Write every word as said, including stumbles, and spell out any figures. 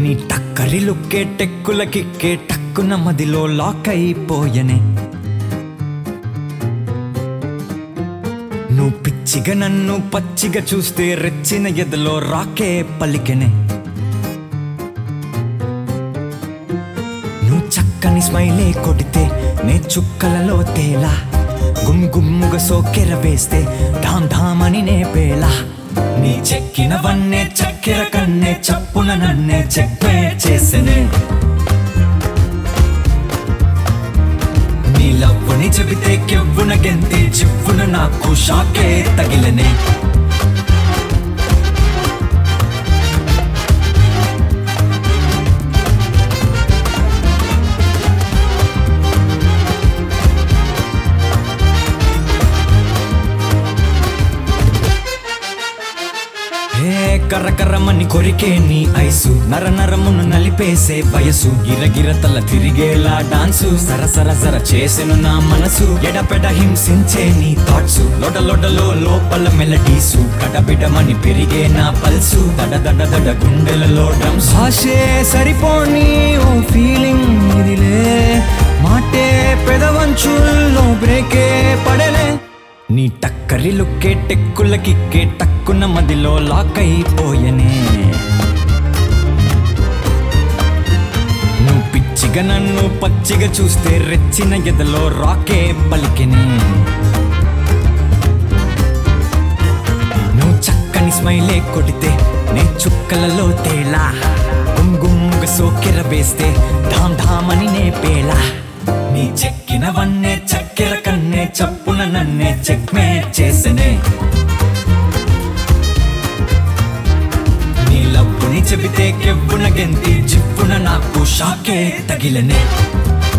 నీ టక్కరి లుక్కే టెక్కుల కిక్కే టక్కున మదిలో లాక్ అయిపోయనే. నువ్వు పిచ్చిగా నన్ను పచ్చిగా చూస్తే రెచ్చిన ఎదలో రాకే పలికెనే. నువ్వు చక్కని స్మైలే కొడితే నే చుక్కలలో తేలా, గుమ్గుమ్ముగా సోకెర వేస్తే ధామ్ ధామ్ అని నే పేలా. నీ చెక్కిన వన్నే చక్కెర కన్నే చప్పున నన్నే చెక్కే చేసనే. నీ లవ్వుని చెబితే కెవ్వున గెంతి చివ్వున నాకు షాకే తగిలనే. కర్ర కర్రమని కొరికే నీ ఐసు, నర నరమును నలిపేసే వయసు, గిరగిర తల తిరిగేలా డాన్సు, సర సర సర చేసెను నా మనసు. ఎడపెడ హింసించే నీ థాట్సు, లొడ లొడలో లోపల మెలడీసు, కడబిడమని పెరిగే నా పల్సు, దడ దడ దడ గుండెలలో డ్రమ్స్. భాషే సరిపోని ఓ ఫీలింగ్ ఇదిలే, మాటే పెదవంచుల్లో బ్రేకే పడలే. నీ టక్కరి లుక్కే టెక్కుల కిక్కే టక్కున మదిలో లాక్ అయిపోయనే. నువ్వు పిచ్చిగా నన్ను పచ్చిగా చూస్తే రెచ్చిన ఎదలో రాకే పలికెనే. నువ్వు చక్కని స్మైలే కొడితే నే చుక్కలలో తేలా, గుమ్గుమ్ముగా సోకెర వేస్తే ధామ్ ధామ్ అని నే పేలా. నీ చెక్కిన వన్నే చక్కెర కన్నే చప్పున నన్నే చెక్మే చేసనే. నీ లవ్వుని చెబితే కెవ్వున గెంతి జివ్వున నాకు షాకే తగిలనే.